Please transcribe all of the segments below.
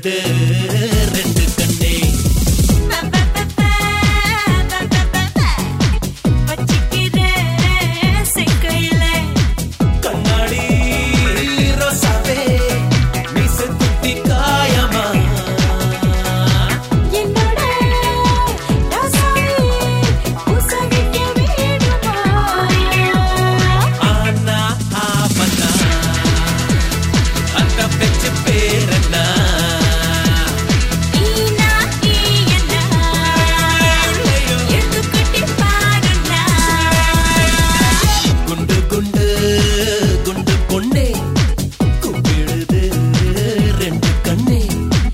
கூப்பிடுது ரெண்டு கண்ணே. கண்ணாடி ரோசாவே மீச குத்தி காயமா ஆனா ஆவனா அந்த பெற்ற பேரனா குண்டு குண்டு குண்டு பொண்ணே கூப்பிடுது ரெண்டு கண்ணே.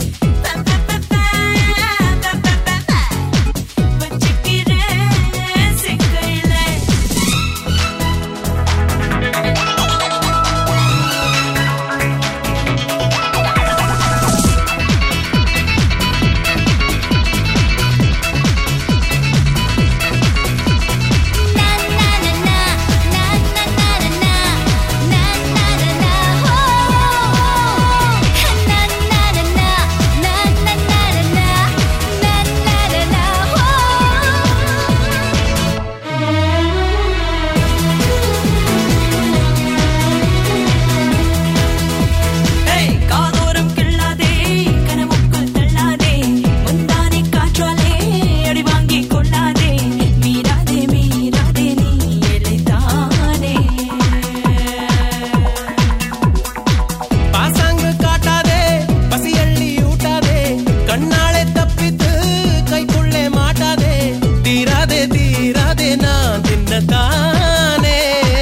பாசாங்கு காட்டாதே பசி அள்ளி ஊட்டாதே கண்ணாலே தப்பித்து கைக்குள்ளே மாட்டாதே தீராதே தீராதே நான் தின்னதானே.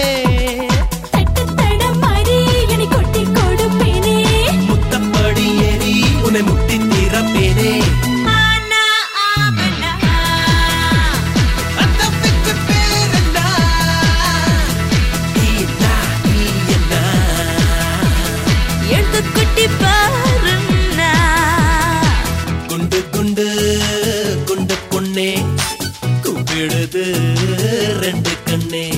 முத்தப்படி ஏறி உன்னை முட்டி தீரப்பேனே. அந்த பெற்ற பேரனா ஈனா ஈயனா குண்டு குண்டு குண்டு பொண்ணே கூப்பிடுது ரெண்டு கண்ணே.